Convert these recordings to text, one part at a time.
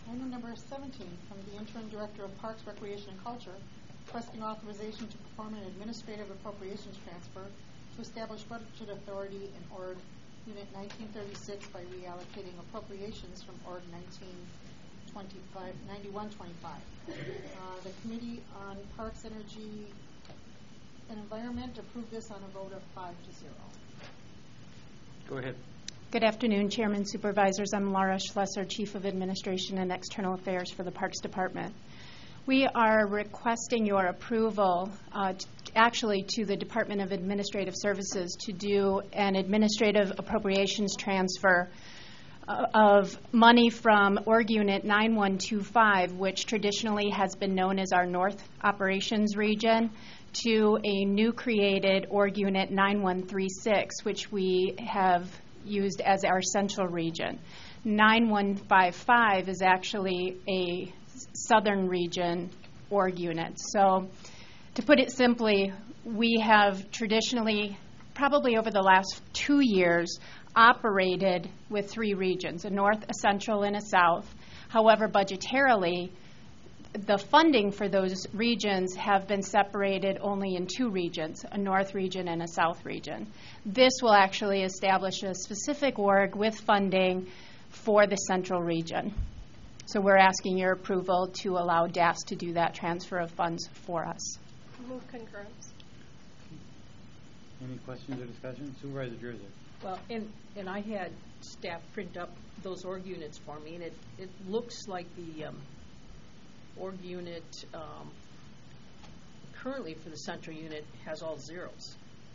Item number 17, from the Interim Director of Parks, Recreation, and Culture, requesting authorization to perform an administrative appropriations transfer to establish budget authority in Org Unit 1936 by reallocating appropriations from Org 9125. The Committee on Parks, Energy, and Environment approved this on a vote of 5-0. Go ahead. Good afternoon, Chairman, Supervisors. I'm Laura Schlesser, Chief of Administration and External Affairs for the Parks Department. We are requesting your approval, actually to the Department of Administrative Services, to do an administrative appropriations transfer of money from Org Unit 9125, which traditionally has been known as our North Operations Region, to a new created Org Unit 9136, which we have used as our Central Region. 9155 is actually a Southern Region Org Unit. So to put it simply, we have traditionally, probably over the last 2 years, operated with 3 regions, a North, a Central, and a South. However, budgetarily, the funding for those regions have been separated only in 2 regions, a North region and a South region. This will actually establish a specific org with funding for the Central region. So we're asking your approval to allow DAS to do that transfer of funds for us. Move concurrence. Any questions or discussion? Supervisor Jersey. Well, and I had staff print up those org units for me, and it looks like the org unit currently for the Central unit has all zeros.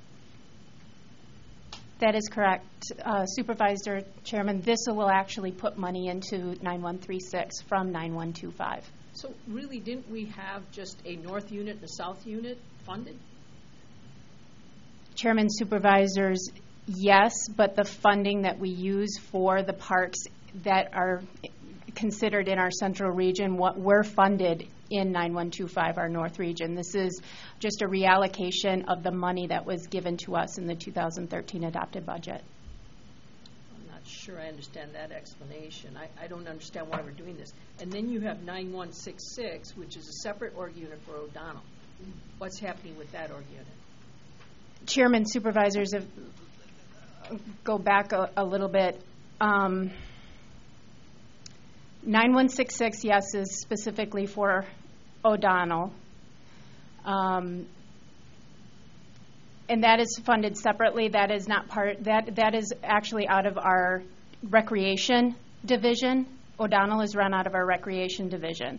That is correct, Supervisor Chairman. This will actually put money into 9136 from 9125. So really, didn't we have just a North unit and a South unit funded? Chairman, Supervisors, yes, but the funding that we use for the parks that are considered in our Central region, what we're funded in 9125, our North region. This is just a reallocation of the money that was given to us in the 2013 adopted budget. I'm not sure I understand that explanation. I don't understand why we're doing this. And then you have 9166, which is a separate org unit for O'Donnell. What's happening with that org unit? Chairman, Supervisors, go back a little bit. 9166, yes, is specifically for O'Donnell. And that is funded separately. That is not part, that is actually out of our recreation division. O'Donnell is run out of our recreation division.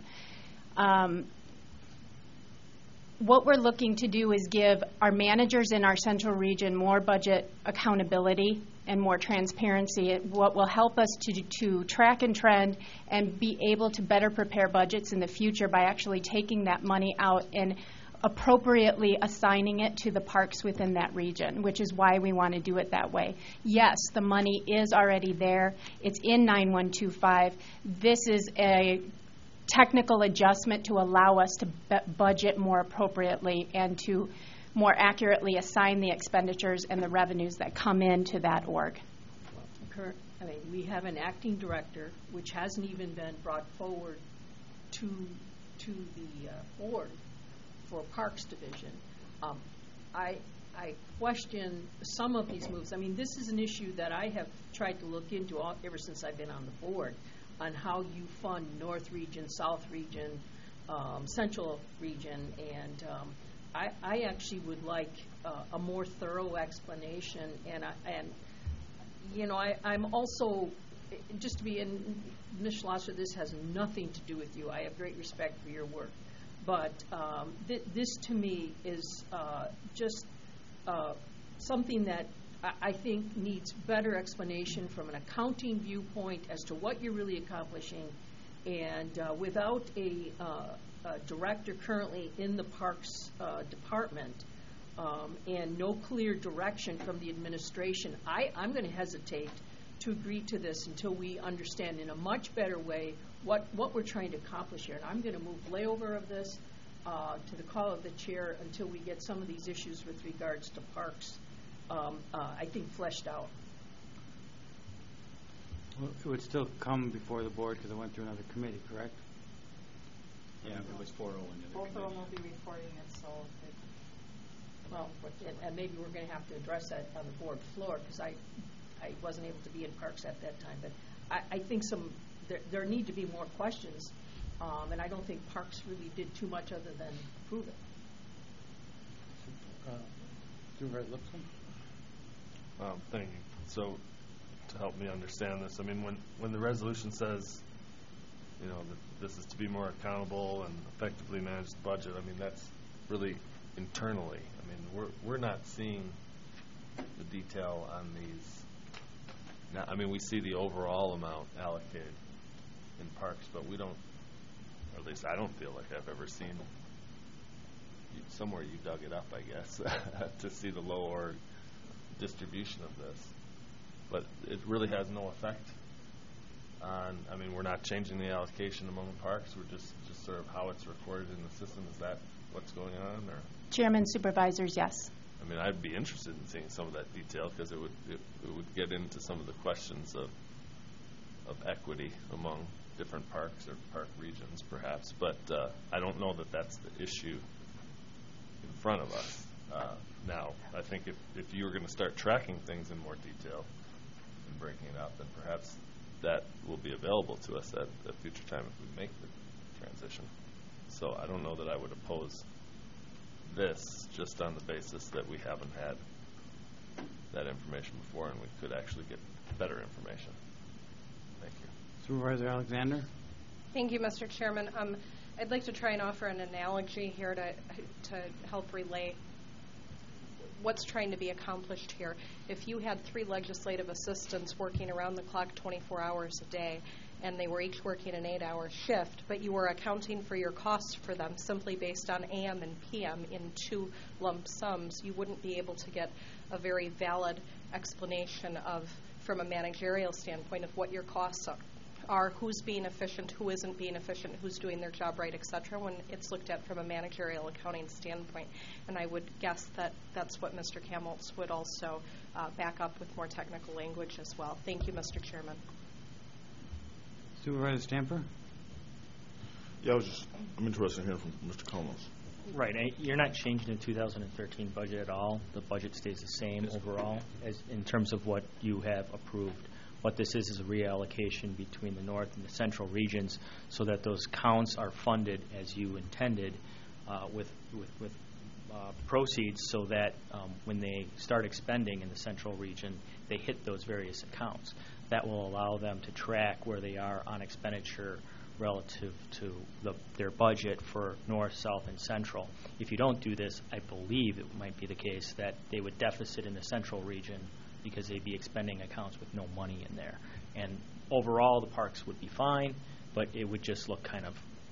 What we're looking to do is give our managers in our Central region more budget accountability and more transparency. What will help us to track and trend and be able to better prepare budgets in the future by actually taking that money out and appropriately assigning it to the parks within that region, which is why we want to do it that way. Yes, the money is already there. It's in 9125. This is a technical adjustment to allow us to budget more appropriately and to more accurately assign the expenditures and the revenues that come into that org. Well, we have an acting director, which hasn't even been brought forward to the board for Parks Division. I question some of these moves. I mean, this is an issue that I have tried to look into ever since I've been on the board, on how you fund North Region, South Region, Central Region, and I actually would like a more thorough explanation. And I'm also, just to be in, Ms. Schlosser, this has nothing to do with you. I have great respect for your work, but this to me is just something that I think needs better explanation from an accounting viewpoint as to what you're really accomplishing. And without a director currently in the Parks Department and no clear direction from the administration, I'm going to hesitate to agree to this until we understand in a much better way what we're trying to accomplish here. And I'm going to move layover of this to the call of the chair until we get some of these issues with regards to parks I think fleshed out. Well, it would still come before the board because it went through another committee, correct? Yeah, it was 4-0 into the Both of them committee. will be reporting it, so Well, and maybe we're going to have to address that on the board floor, because I wasn't able to be in Parks at that time. But I think there need to be more questions, and I don't think Parks really did too much other than prove it. Supervisor Lipson? Thank you. So, to help me understand this, I mean, when the resolution says, you know, that this is to be more accountable and effectively manage the budget, I mean, that's really internally. I mean, we're not seeing the detail on these. Now, I mean, we see the overall amount allocated in Parks, but we don't, or at least I don't feel like I've ever seen, somewhere you dug it up, I guess, to see the lower distribution of this. But it really has no effect on, I mean, we're not changing the allocation among Parks, we're just sort of how it's recorded in the system. Is that what's going on? Or Chairman, supervisors, yes. I mean, I'd be interested in seeing some of that detail, because it would get into some of the questions of equity among different parks or park regions, perhaps. But I don't know that that's the issue in front of us now. I think if you were going to start tracking things in more detail and breaking it up, then perhaps that will be available to us at a future time if we make the transition. So I don't know that I would oppose this just on the basis that we haven't had that information before, and we could actually get better information. Thank you. Supervisor Alexander? Thank you, Mr. Chairman. I'd like to try and offer an analogy here to help relate what's trying to be accomplished here. If you had 3 legislative assistants working around the clock 24 hours a day, and they were each working an 8-hour shift, but you were accounting for your costs for them simply based on AM and PM in 2 lump sums, you wouldn't be able to get a very valid explanation from a managerial standpoint of what your costs are, who's being efficient, who isn't being efficient, who's doing their job right, et cetera, when it's looked at from a managerial accounting standpoint. And I would guess that that's what Mr. Kamholtz would also back up with more technical language as well. Thank you, Mr. Chairman. Supervisor Stamper? Yeah, I'm interested in hearing from Mr. Kamholtz. Right. You're not changing the 2013 budget at all. The budget stays the same overall as in terms of what you have approved. What this is a reallocation between the north and the central regions so that those counts are funded as you intended with proceeds, so that when they start expending in the central region, they hit those various accounts. That will allow them to track where they are on expenditure relative to their budget for north, south, and central. If you don't do this, I believe it might be the case that they would deficit in the central region because they'd be expending accounts with no money in there. And overall, the parks would be fine, but it would just look kind of,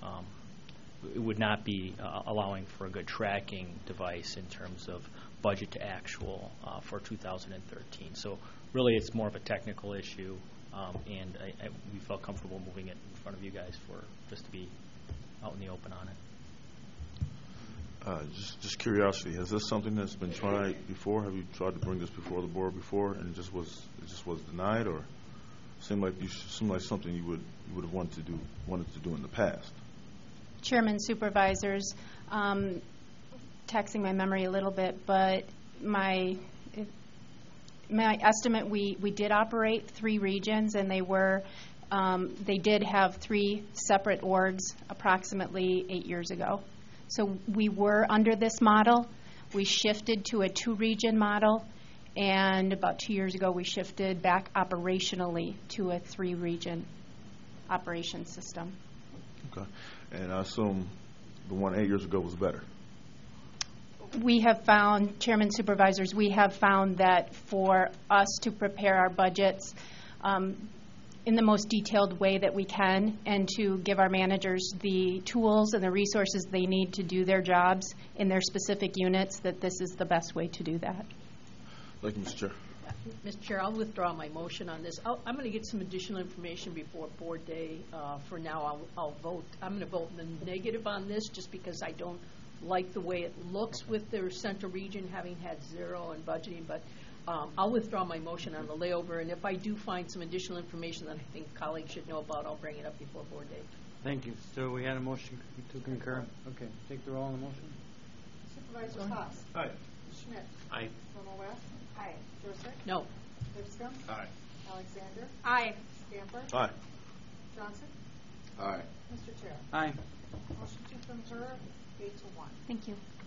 it would not be allowing for a good tracking device in terms of budget to actual for 2013. So really, it's more of a technical issue, and we felt comfortable moving it in front of you guys for just to be out in the open on it. Just curiosity, has this something that's been tried before? Have you tried to bring this before the board before, and it just was denied, or seemed like something you would have wanted to do in the past? Chairman, supervisors, taxing my memory a little bit, but my estimate, we did operate 3 regions, and they did have 3 separate orgs approximately 8 years ago. So we were under this model. We shifted to a 2-region model, and about 2 years ago we shifted back operationally to a 3-region operation system. Okay. And I assume the one 8 years ago was better. We have found, Chairman, supervisors, we have found that for us to prepare our budgets in the most detailed way that we can, and to give our managers the tools and the resources they need to do their jobs in their specific units, that this is the best way to do that. Thank you, Mr. Chair. Mr. Chair, I'll withdraw my motion on this. I'm going to get some additional information before board day. For now, I'll vote. I'm going to vote in the negative on this just because I don't like the way it looks with their central region having had 0 in budgeting, but I'll withdraw my motion on the layover, and if I do find some additional information that I think colleagues should know about, I'll bring it up before board day. Thank you. So we had a motion to concur. Okay, take the roll on the motion. Supervisor Cox. Aye. Schmidt. Aye. Colonel West. Aye. Joseph. No. Lipscomb. Aye. Alexander. Aye. Stamper. Aye. Johnson. Aye. Mr. Chair. Aye. Motion to concur, 8 to 1. Thank you.